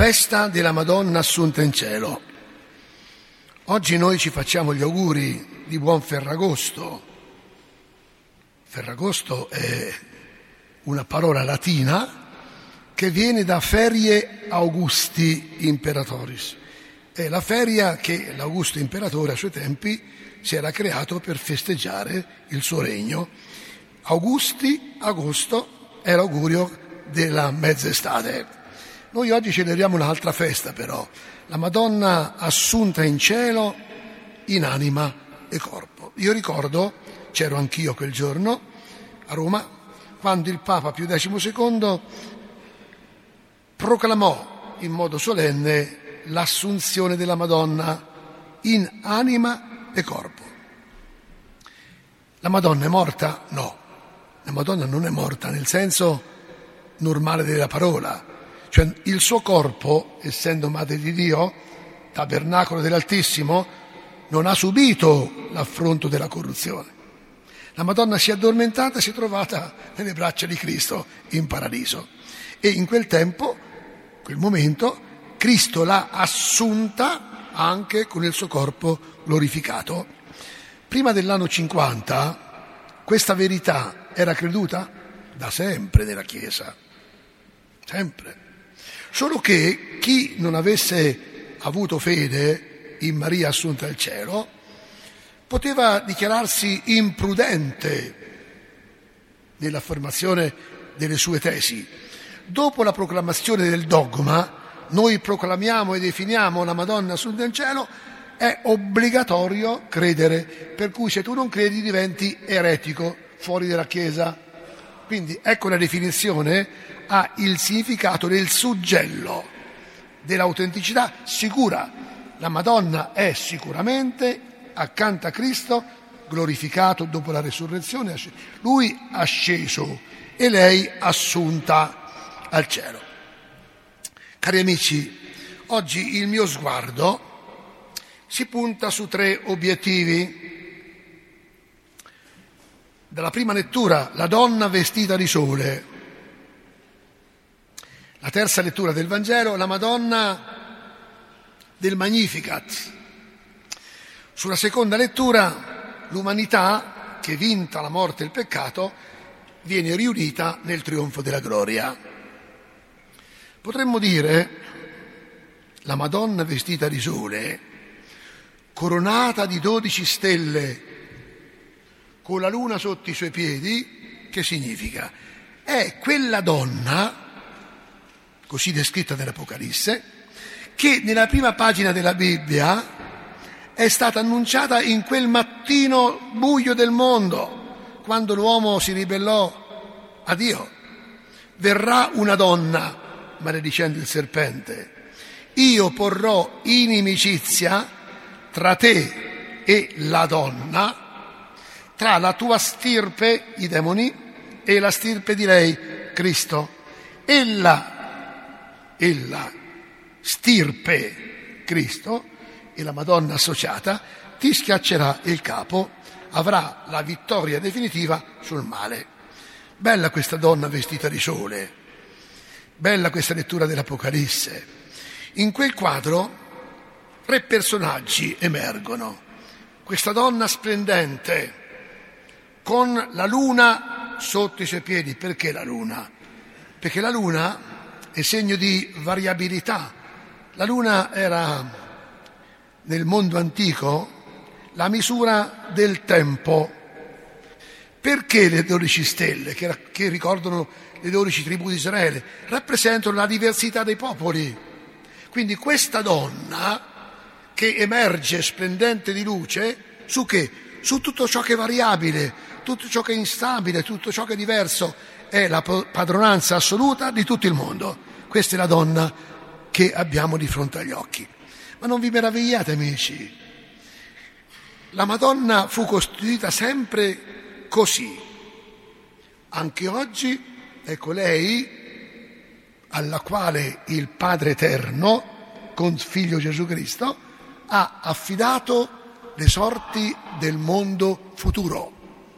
Festa della Madonna Assunta in Cielo. Oggi noi ci facciamo gli auguri di buon Ferragosto. Ferragosto è una parola latina che viene da ferie Augusti Imperatoris. È la feria che l'Augusto Imperatore a suoi tempi si era creato per festeggiare il suo regno. Augusti, agosto, è l'augurio della mezz'estate. Noi oggi celebriamo un'altra festa però, la Madonna Assunta in Cielo in anima e corpo. Io ricordo, c'ero anch'io quel giorno a Roma, quando il Papa Pio XII proclamò in modo solenne l'assunzione della Madonna in anima e corpo. La Madonna è morta? No, la Madonna non è morta nel senso normale della parola. Cioè il suo corpo, essendo Madre di Dio, tabernacolo dell'Altissimo, non ha subito l'affronto della corruzione. La Madonna si è addormentata e si è trovata nelle braccia di Cristo in paradiso. E in quel tempo, quel momento, Cristo l'ha assunta anche con il suo corpo glorificato. Prima dell'anno 50, questa verità era creduta da sempre nella Chiesa. Sempre. Solo che chi non avesse avuto fede in Maria Assunta al Cielo poteva dichiararsi imprudente nell'affermazione delle sue tesi. Dopo la proclamazione del dogma, noi proclamiamo e definiamo la Madonna Assunta al Cielo, è obbligatorio credere, per cui se tu non credi diventi eretico, fuori dalla Chiesa. Quindi ecco la definizione, ha il significato del suggello, dell'autenticità sicura. La Madonna è sicuramente accanto a Cristo, glorificato dopo la resurrezione, lui asceso e lei assunta al cielo. Cari amici, oggi il mio sguardo si punta su 3 obiettivi. Dalla prima lettura, la donna vestita di sole. La terza lettura del Vangelo, la Madonna del Magnificat. Sulla seconda lettura, l'umanità, che vinta la morte e il peccato, viene riunita nel trionfo della gloria. Potremmo dire, la Madonna vestita di sole, coronata di 12 stelle, con la luna sotto i suoi piedi, che significa? È quella donna, così descritta nell'Apocalisse, che nella prima pagina della Bibbia è stata annunciata in quel mattino buio del mondo, quando l'uomo si ribellò a Dio. Verrà una donna, maledicendo il serpente, io porrò inimicizia tra te e la donna, tra la tua stirpe, i demoni, e la stirpe di lei, Cristo. Ella stirpe Cristo e la Madonna associata ti schiaccerà il capo, avrà la vittoria definitiva sul male. Bella questa donna vestita di sole, bella questa lettura dell'Apocalisse. In quel quadro 3 personaggi emergono. Questa donna splendente con la luna sotto i suoi piedi. Perché la luna? Perché la luna è segno di variabilità. La luna era nel mondo antico la misura del tempo. Perché le 12 stelle, che ricordano le 12 tribù di Israele, rappresentano la diversità dei popoli. Quindi questa donna che emerge splendente di luce, su che? Su tutto ciò che è variabile, tutto ciò che è instabile, tutto ciò che è diverso, è la padronanza assoluta di tutto il mondo. Questa è la donna che abbiamo di fronte agli occhi. Ma non vi meravigliate, amici, la Madonna fu costituita sempre così. Anche oggi, ecco lei, alla quale il Padre Eterno, con Figlio Gesù Cristo, ha affidato le sorti del mondo futuro.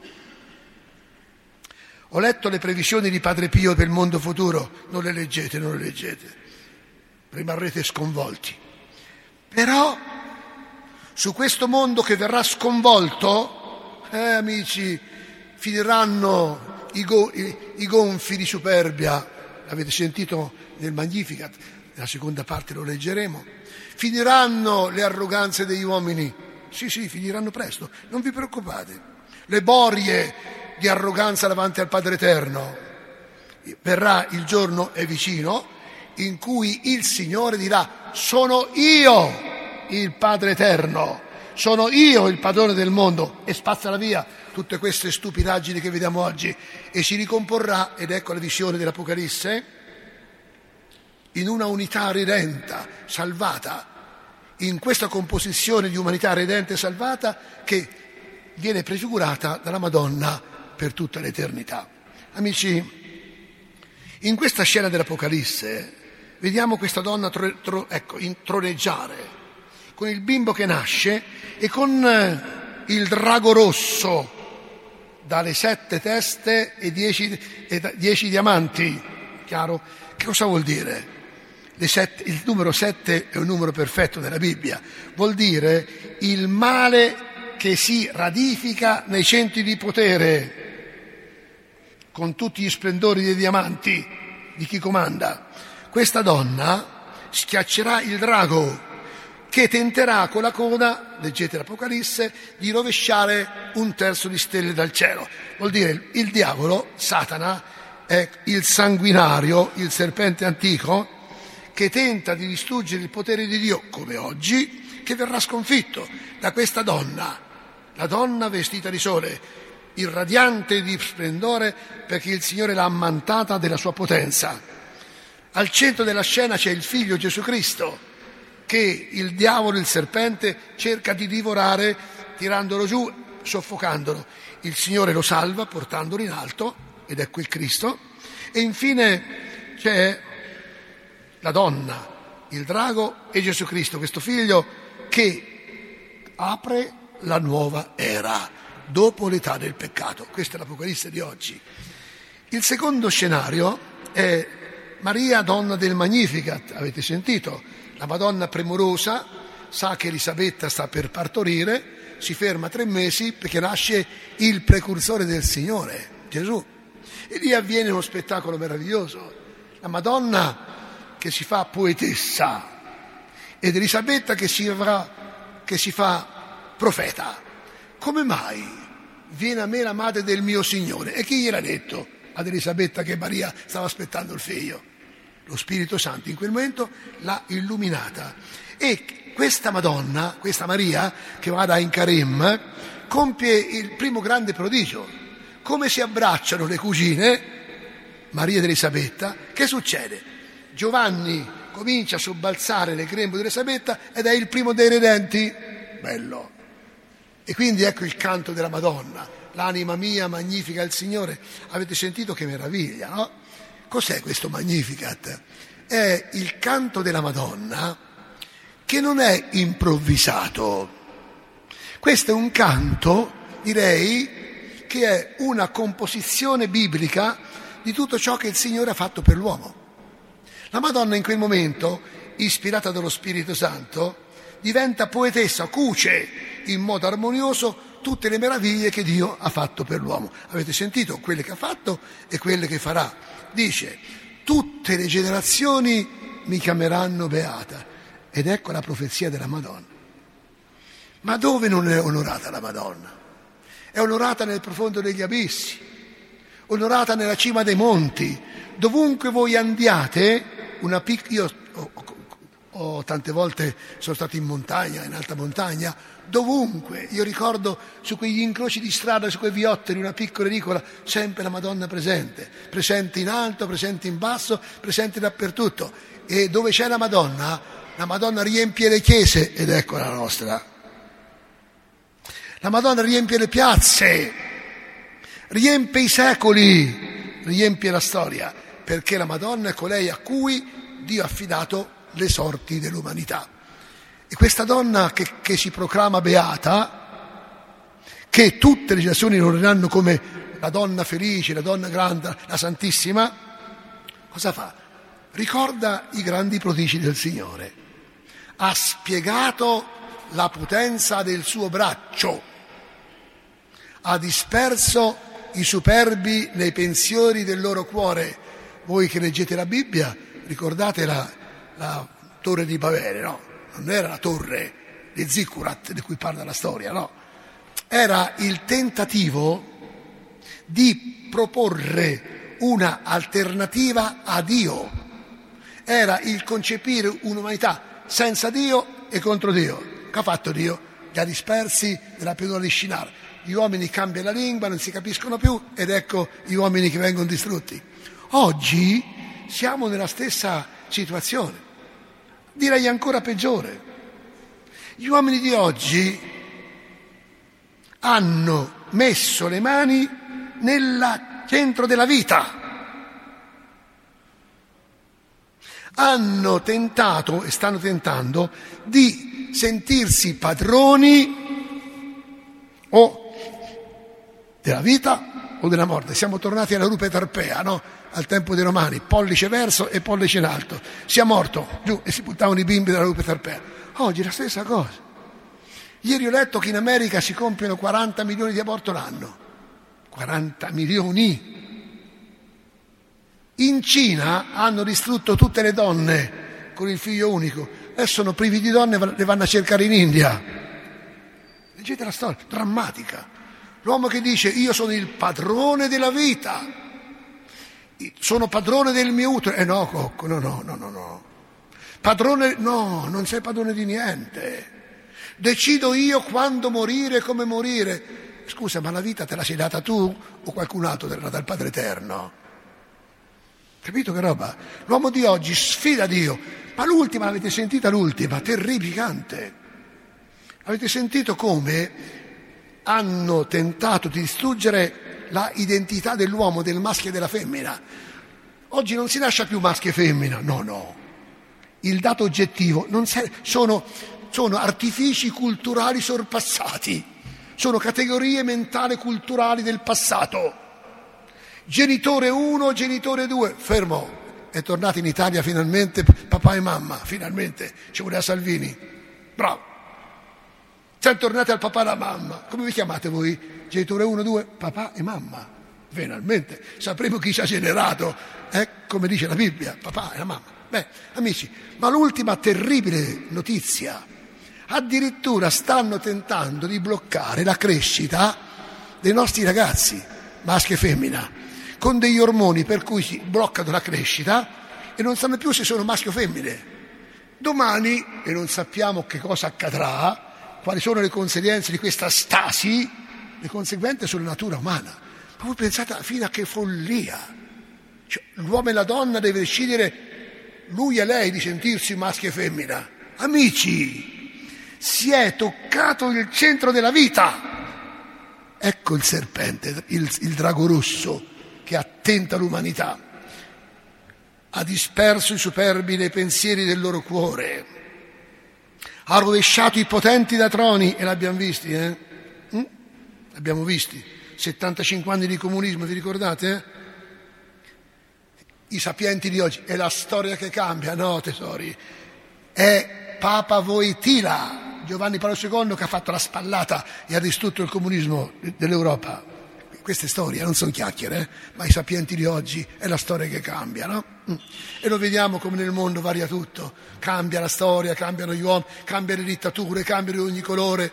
Ho letto le previsioni di Padre Pio per il mondo futuro, non le leggete. rimarrete sconvolti. Però su questo mondo che verrà sconvolto, amici, finiranno i gonfi di superbia. L'avete sentito nel Magnificat, nella seconda parte lo leggeremo. Finiranno le arroganze degli uomini. Sì, finiranno presto, non vi preoccupate. Le borie di arroganza davanti al Padre Eterno. Verrà il giorno, è vicino, in cui il Signore dirà: sono io il Padre Eterno, sono io il padrone del mondo, e spazzerà via tutte queste stupidaggini che vediamo oggi e si ricomporrà, ed ecco la visione dell'Apocalisse, in una unità redenta, salvata, in questa composizione di umanità redenta e salvata che viene prefigurata dalla Madonna per tutta l'eternità. Amici, in questa scena dell'Apocalisse vediamo questa donna introneggiare con il bimbo che nasce e con il drago rosso dalle 7 teste e 10 diamanti. Chiaro? Che cosa vuol dire? Il numero 7 è un numero perfetto nella Bibbia, vuol dire il male che si radifica nei centri di potere, con tutti gli splendori dei diamanti di chi comanda. Questa donna schiaccerà il drago che tenterà con la coda, leggete l'Apocalisse, di rovesciare 1/3 di stelle dal cielo. Vuol dire il diavolo, Satana, è il sanguinario, il serpente antico, che tenta di distruggere il potere di Dio, come oggi, che verrà sconfitto da questa donna, la donna vestita di sole, irradiante di splendore, perché il Signore l'ha ammantata della sua potenza. Al centro della scena c'è il Figlio Gesù Cristo, che il diavolo, il serpente, cerca di divorare tirandolo giù, soffocandolo. Il Signore lo salva portandolo in alto, ed ecco il Cristo. E infine c'è la donna, il drago e Gesù Cristo, questo figlio che apre la nuova era dopo l'età del peccato. Questa è l'Apocalisse di oggi. Il secondo scenario è Maria, donna del Magnificat. Avete sentito? La Madonna premurosa sa che Elisabetta sta per partorire, si ferma 3 mesi perché nasce il precursore del Signore, Gesù. E lì avviene uno spettacolo meraviglioso. La Madonna che si fa poetessa ed Elisabetta che si fa profeta. Come mai viene a me la madre del mio Signore? E chi gliel'ha detto ad Elisabetta che Maria stava aspettando il figlio? Lo Spirito Santo in quel momento l'ha illuminata. E questa Madonna, questa Maria, che va da Incarim, compie il primo grande prodigio. Come si abbracciano le cugine, Maria ed Elisabetta, che succede? Giovanni comincia a sobbalzare nel grembo di Elisabetta ed è il primo dei redenti. Bello. E quindi ecco il canto della Madonna. L'anima mia magnifica il Signore. Avete sentito che meraviglia, no? Cos'è questo Magnificat? È il canto della Madonna che non è improvvisato. Questo è un canto, direi, che è una composizione biblica di tutto ciò che il Signore ha fatto per l'uomo. La Madonna in quel momento, ispirata dallo Spirito Santo, diventa poetessa, cuce in modo armonioso tutte le meraviglie che Dio ha fatto per l'uomo. Avete sentito quelle che ha fatto e quelle che farà. Dice: tutte le generazioni mi chiameranno beata. Ed ecco la profezia della Madonna. Ma dove non è onorata la Madonna? È onorata nel profondo degli abissi, onorata nella cima dei monti. Dovunque voi andiate, io ho tante volte sono stato in montagna, in alta montagna, dovunque. Io ricordo su quegli incroci di strada, su quei viottoli, una piccola edicola, sempre la Madonna presente in alto, presente in basso, presente dappertutto. E dove c'è la Madonna riempie le chiese, ed ecco la nostra. La Madonna riempie le piazze, riempie i secoli, riempie la storia, perché la Madonna è colei a cui Dio ha affidato le sorti dell'umanità. E questa donna che si proclama beata, che tutte le generazioni onoreranno come la donna felice, la donna grande, la Santissima, cosa fa? ricorda i grandi prodigi del Signore, ha spiegato la potenza del suo braccio, ha disperso i superbi nei pensieri del loro cuore. Voi che leggete la Bibbia ricordate la torre di Babele, no? Non era la torre di Zikkurat di cui parla la storia, no? Era il tentativo di proporre una alternativa a Dio, era il concepire un'umanità senza Dio e contro Dio. Che ha fatto Dio? Li ha dispersi nella pianura di Shinar. Gli uomini cambiano la lingua, non si capiscono più, ed ecco gli uomini che vengono distrutti. Oggi siamo nella stessa situazione, direi ancora peggiore. Gli uomini di oggi hanno messo le mani nel centro della vita, hanno tentato e stanno tentando di sentirsi padroni o della vita o della morte. Siamo tornati alla rupe tarpea, no? Al tempo dei Romani, pollice verso e pollice in alto. Sia morto, giù, e si buttavano i bimbi dalla rupe tarpea. Oggi è la stessa cosa. Ieri ho letto che in America si compiono 40 milioni di aborti l'anno. 40 milioni. In Cina hanno distrutto tutte le donne con il figlio unico. Adesso sono privi di donne e le vanno a cercare in India. Leggete la storia, drammatica. L'uomo che dice io sono il padrone della vita, sono padrone del mio utero. No, Cocco, no. Padrone, no, non sei padrone di niente. Decido io quando morire e come morire. Scusa, ma la vita te la sei data tu o qualcun altro te l'ha data il Padre Eterno? Capito che roba? L'uomo di oggi sfida Dio. Ma l'ultima, l'avete sentita l'ultima? Terrificante. Avete sentito come hanno tentato di distruggere la identità dell'uomo, del maschio e della femmina. Oggi non si lascia più maschio e femmina, no. Il dato oggettivo sono artifici culturali sorpassati, sono categorie mentali culturali del passato. Genitore 1, genitore 2, fermo. È tornato in Italia finalmente papà e mamma, finalmente, ci voleva Salvini, bravo. Siamo tornati al papà e alla mamma. Come vi chiamate voi? Genitore 1, 2, papà e mamma. Finalmente sapremo chi ci ha generato, come dice la Bibbia, papà e la mamma. Beh, amici, ma l'ultima terribile notizia, addirittura stanno tentando di bloccare la crescita dei nostri ragazzi, maschio e femmina, con degli ormoni per cui si bloccano la crescita e non sanno più se sono maschio o femmine. Domani, e non sappiamo che cosa accadrà, quali sono le conseguenze di questa stasi, le conseguenze sulla natura umana. Ma voi pensate fino a che follia? Cioè, l'uomo e la donna deve decidere lui e lei di sentirsi maschio e femmina. Amici, si è toccato il centro della vita. Ecco il serpente, il drago rosso che attenta all'umanità. Ha disperso i superbi nei pensieri del loro cuore. Ha rovesciato i potenti da troni, e l'abbiamo visti, L'abbiamo visti. 75 anni di comunismo, vi ricordate? I sapienti di oggi, è la storia che cambia, no tesori, è Papa Wojtyla, Giovanni Paolo II, che ha fatto la spallata e ha distrutto il comunismo dell'Europa. Queste storie non sono chiacchiere, ma i sapienti di oggi è la storia che cambia, no? E lo vediamo come nel mondo varia tutto, cambia la storia, cambiano gli uomini, cambiano le dittature, cambiano di ogni colore.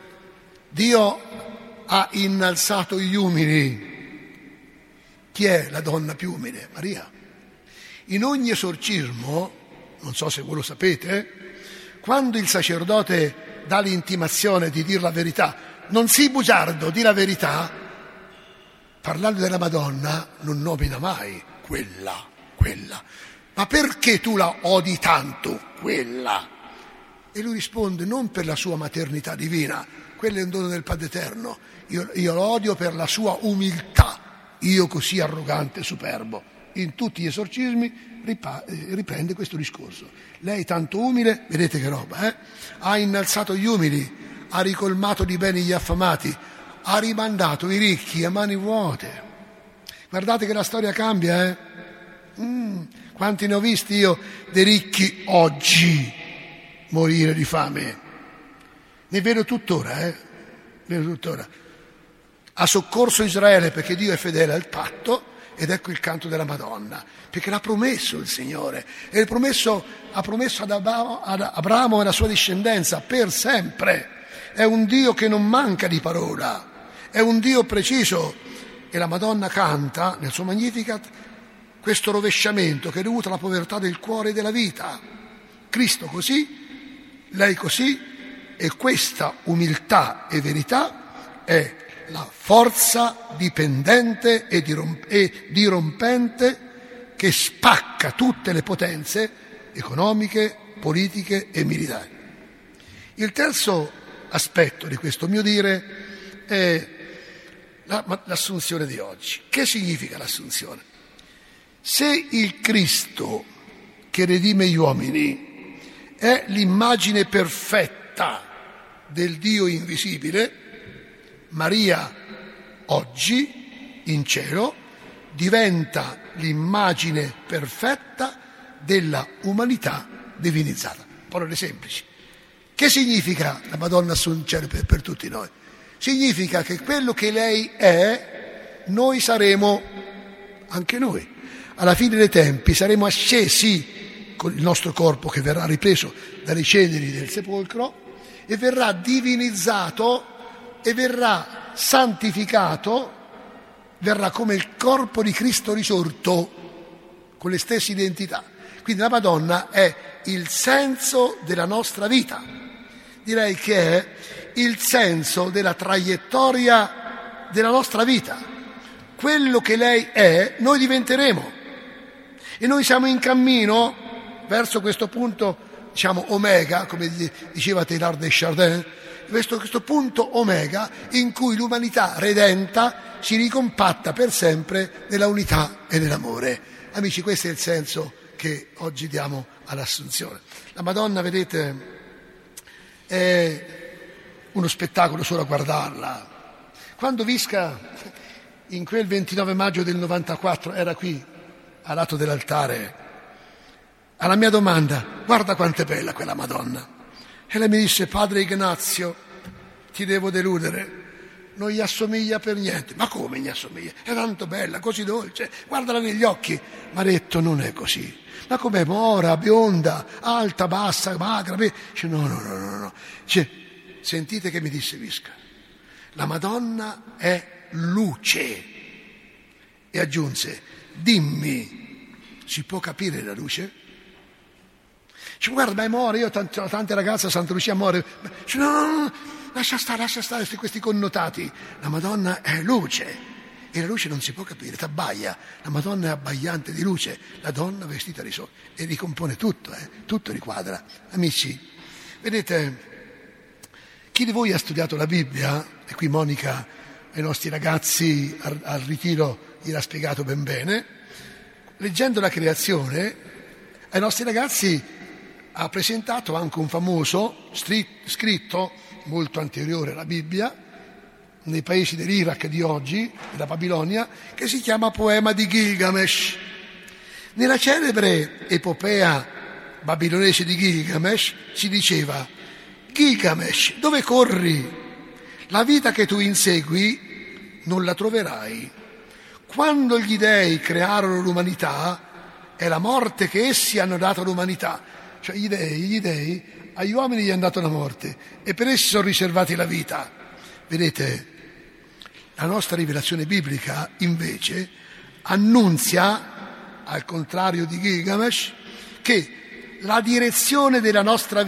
Dio ha innalzato gli umili. Chi è la donna più umile? Maria. In ogni esorcismo, non so se voi lo sapete, quando il sacerdote dà l'intimazione di dire la verità, non sii bugiardo, di la verità, parlando della Madonna non nomina mai quella. Ma perché tu la odi tanto, quella? E lui risponde, non per la sua maternità divina, quello è un dono del Padre Eterno, io lo odio per la sua umiltà, io così arrogante e superbo. In tutti gli esorcismi riprende questo discorso. Lei tanto umile, vedete che roba, ha innalzato gli umili, ha ricolmato di beni gli affamati, ha rimandato i ricchi a mani vuote. Guardate che la storia cambia, Quanti ne ho visti io dei ricchi oggi morire di fame? Ne vedo tuttora, vedo tuttora. Ha soccorso Israele perché Dio è fedele al patto, ed ecco il canto della Madonna, perché l'ha promesso il Signore, e ha promesso ad Abramo e alla sua discendenza per sempre. È un Dio che non manca di parola, è un Dio preciso, e la Madonna canta nel suo Magnificat questo rovesciamento che è dovuto alla povertà del cuore e della vita. Cristo così, lei così, e questa umiltà e verità è la forza dipendente e dirompente che spacca tutte le potenze economiche, politiche e militari. Il terzo aspetto di questo mio dire è l'assunzione di oggi. Che significa l'assunzione? Se il Cristo che redime gli uomini è l'immagine perfetta del Dio invisibile, Maria oggi in cielo diventa l'immagine perfetta della umanità divinizzata. Parole semplici. Che significa la Madonna sul cielo per tutti noi? Significa che quello che lei è, noi saremo anche noi. Alla fine dei tempi saremo ascesi con il nostro corpo che verrà ripreso dalle ceneri del sepolcro e verrà divinizzato e verrà santificato, verrà come il corpo di Cristo risorto, con le stesse identità. Quindi la Madonna è il senso della nostra vita. Direi che è il senso della traiettoria della nostra vita. Quello che lei è, noi diventeremo. E noi siamo in cammino verso questo punto, diciamo, omega, come diceva Teilhard de Chardin, questo punto omega in cui l'umanità redenta si ricompatta per sempre nella unità e nell'amore. Amici, questo è il senso che oggi diamo all'Assunzione. La Madonna, vedete, è uno spettacolo solo a guardarla. Quando Visca, in quel 29 maggio del 94, era qui, a lato dell'altare, alla mia domanda: guarda quanto è bella quella Madonna. E lei mi disse: padre Ignazio, ti devo deludere, non gli assomiglia per niente. Ma come gli assomiglia? È tanto bella, così dolce, guardala negli occhi. Mi ha detto: non è così. Ma com'è? Mora, bionda, alta, bassa, magra? Dice: no. Dice: sentite che mi disse Visca, la Madonna è luce. E aggiunse: dimmi, si può capire la luce? Dice: guarda, ma è Mora, io ho tante ragazze a Santa Lucia Mora. Dice: no, lascia stare questi connotati. La Madonna è luce. E la luce non si può capire, t'abbaia. La Madonna è abbagliante di luce, la donna vestita di sole, e ricompone tutto, tutto riquadra. Amici, vedete, chi di voi ha studiato la Bibbia, e qui Monica ai nostri ragazzi al ritiro gliel'ha spiegato ben bene, leggendo la creazione, ai nostri ragazzi ha presentato anche un famoso scritto molto anteriore alla Bibbia, nei paesi dell'Iraq di oggi, della Babilonia, che si chiama Poema di Gilgamesh. Nella celebre epopea babilonese di Gilgamesh si diceva: Gilgamesh, dove corri? La vita che tu insegui non la troverai. Quando gli dei crearono l'umanità, è la morte che essi hanno dato all'umanità. Cioè gli dei, agli uomini gli hanno dato la morte e per essi sono riservati la vita. Vedete, la nostra rivelazione biblica invece annunzia, al contrario di Gilgamesh, che la direzione della nostra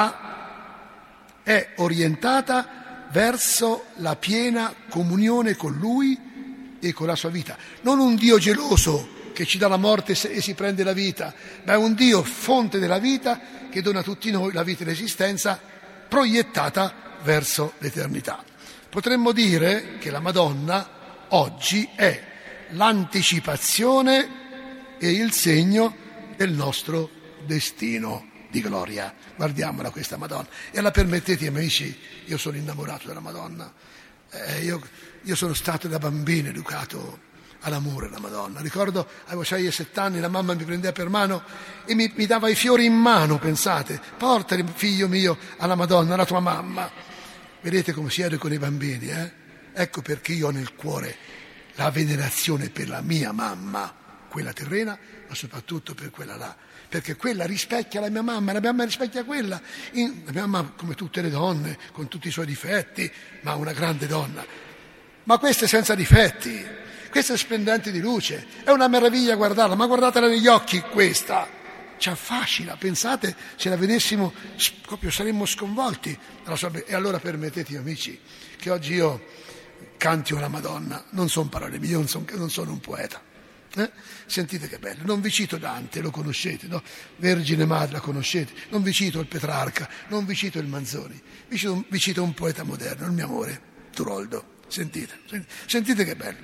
vita è orientata verso la piena comunione con Lui e con la sua vita. Non un Dio geloso che ci dà la morte e si prende la vita, ma è un Dio fonte della vita che dona a tutti noi la vita e l'esistenza proiettata verso l'eternità. Potremmo dire che la Madonna oggi è l'anticipazione e il segno del nostro destino di gloria. Guardiamola questa Madonna. E la permettete, amici, io sono innamorato della Madonna. Io sono stato da bambino educato all'amore la Madonna. Ricordo, avevo 6 e 7 anni, la mamma mi prendeva per mano e mi dava i fiori in mano, pensate. Portali, figlio mio, alla Madonna, alla tua mamma. Vedete come si era con i bambini, eh? Ecco perché io ho nel cuore la venerazione per la mia mamma, quella terrena, ma soprattutto per quella là. Perché quella rispecchia la mia mamma rispecchia quella. La mia mamma, come tutte le donne, con tutti i suoi difetti, ma una grande donna. Ma questa è senza difetti, questa è splendente di luce, è una meraviglia guardarla, ma guardatela negli occhi questa. Ci affascina, pensate, se la vedessimo proprio saremmo sconvolti. E allora permettete, amici, che oggi io canti una Madonna, non sono parole mie, non sono un poeta. Sentite che bello, non vi cito Dante, lo conoscete, no? Vergine Madre la conoscete, non vi cito il Petrarca, non vi cito il Manzoni, vi cito un poeta moderno, il mio amore, Turoldo. Sentite che bello.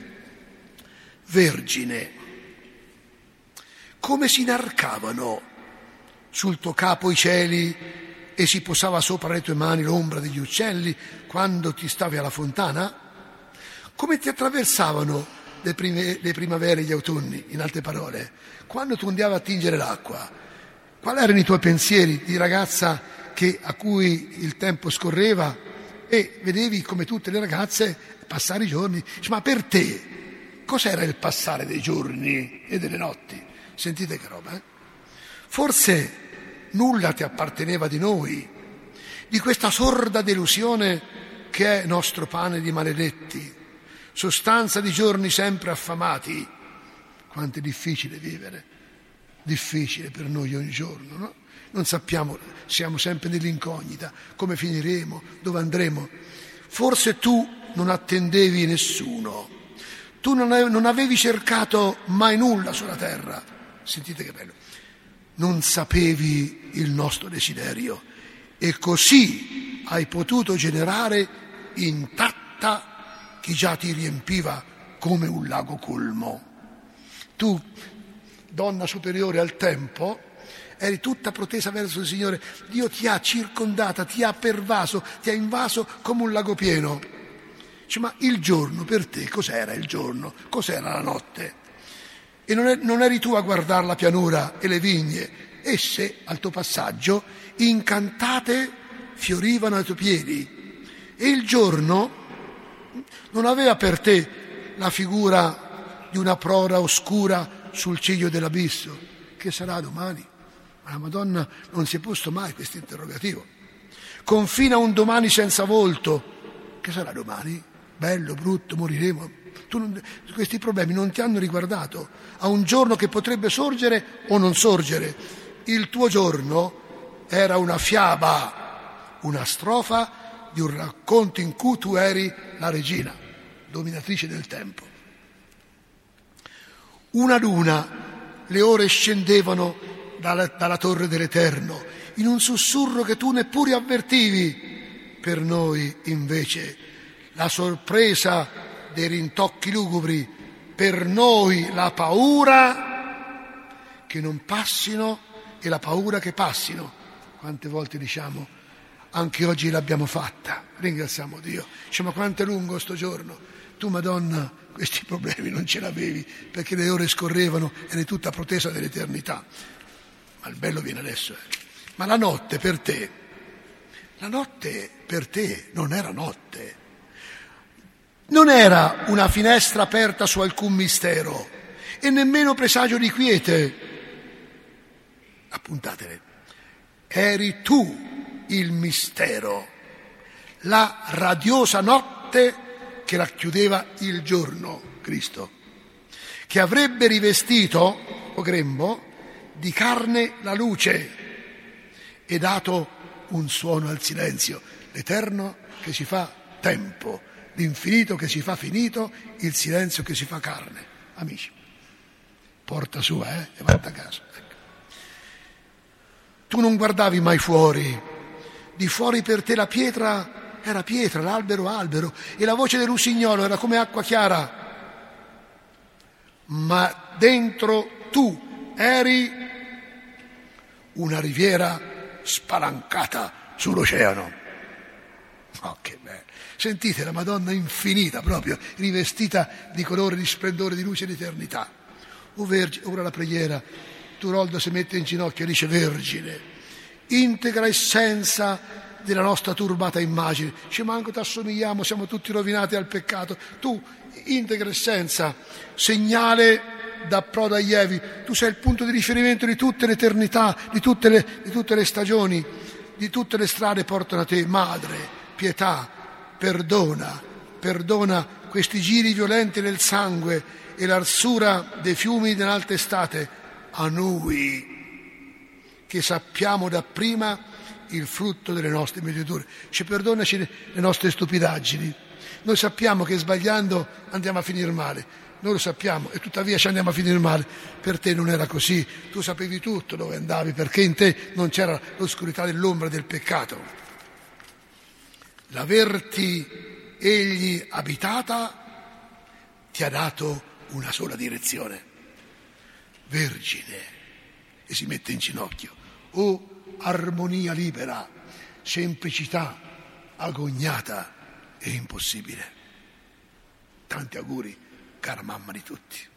Vergine, come si inarcavano sul tuo capo i cieli e si posava sopra le tue mani l'ombra degli uccelli quando ti stavi alla fontana? Come ti attraversavano le primavere e gli autunni, in altre parole, quando tu andavi a tingere l'acqua? Quali erano i tuoi pensieri di ragazza a cui il tempo scorreva e vedevi come tutte le ragazze passare i giorni? Ma per te cos'era il passare dei giorni e delle notti? Sentite che roba, eh? Forse nulla ti apparteneva di noi, di questa sorda delusione che è nostro pane di maledetti, sostanza di giorni sempre affamati. Quanto è difficile vivere, difficile per noi ogni giorno, no? Non sappiamo, siamo sempre nell'incognita, come finiremo, dove andremo. Forse tu non attendevi nessuno, tu non avevi cercato mai nulla sulla terra. Sentite che bello. Non sapevi il nostro desiderio e così hai potuto generare intatta chi già ti riempiva come un lago colmo. Tu, donna superiore al tempo, eri tutta protesa verso il Signore. Dio ti ha circondata, ti ha pervaso, ti ha invaso come un lago pieno. Ma il giorno per te, cos'era il giorno? Cos'era la notte? E non eri tu a guardare la pianura e le vigne. Esse, al tuo passaggio, incantate, fiorivano ai tuoi piedi. E il giorno non aveva per te la figura di una prora oscura sul ciglio dell'abisso. Che sarà domani? Ma la Madonna non si è posto mai questo interrogativo. Confina un domani senza volto. Che sarà domani? Bello, brutto, moriremo. Questi problemi non ti hanno riguardato. A un giorno che potrebbe sorgere o non sorgere. Il tuo giorno era una fiaba, una strofa di un racconto in cui tu eri la regina, dominatrice del tempo. Una ad una le ore scendevano dalla torre dell'Eterno, in un sussurro che tu neppure avvertivi. Per noi, invece, la sorpresa dei rintocchi lugubri, per noi la paura che non passino e la paura che passino. Quante volte diciamo, anche oggi l'abbiamo fatta, ringraziamo Dio. Ma quanto è lungo sto giorno? Tu, Madonna, questi problemi non ce l'avevi, perché le ore scorrevano, eri tutta protesa dell'eternità. Ma il bello viene adesso. Ma la notte per te non era notte. Non era una finestra aperta su alcun mistero e nemmeno presagio di quiete. Appuntatele. Eri tu il mistero, la radiosa notte che racchiudeva il giorno, Cristo, che avrebbe rivestito, o grembo, di carne la luce e dato un suono al silenzio, l'eterno che si fa tempo, l'infinito che si fa finito, il silenzio che si fa carne. Amici, porta sua, e vatti a casa. Ecco. Tu non guardavi mai fuori, di fuori per te la pietra era pietra, l'albero albero, e la voce del russignolo era come acqua chiara, ma dentro tu eri una riviera spalancata sull'oceano. Oh, che bello. Sentite la Madonna infinita, proprio rivestita di colore, di splendore, di luce, di eternità. O Vergine, ora la preghiera, Turoldo si mette in ginocchio e dice: Vergine, integra essenza della nostra turbata immagine, ci manco t'assomigliamo, siamo tutti rovinati al peccato, tu integra essenza, segnale d'approdo agli Evi, tu sei il punto di riferimento di tutte le eternità, di tutte le stagioni, di tutte le strade portano a te. Madre, pietà, perdona questi giri violenti nel sangue e l'arsura dei fiumi dell'alta estate a noi che sappiamo dapprima il frutto delle nostre mediature. Perdonaci le nostre stupidaggini. Noi sappiamo che sbagliando andiamo a finire male, noi lo sappiamo e tuttavia ci andiamo a finire male. Per te non era così, tu sapevi tutto dove andavi, perché in te non c'era l'oscurità dell'ombra del peccato. L'averti egli abitata ti ha dato una sola direzione. Vergine, e si mette in ginocchio. Oh, armonia libera, semplicità agognata e impossibile. Tanti auguri, cara mamma di tutti.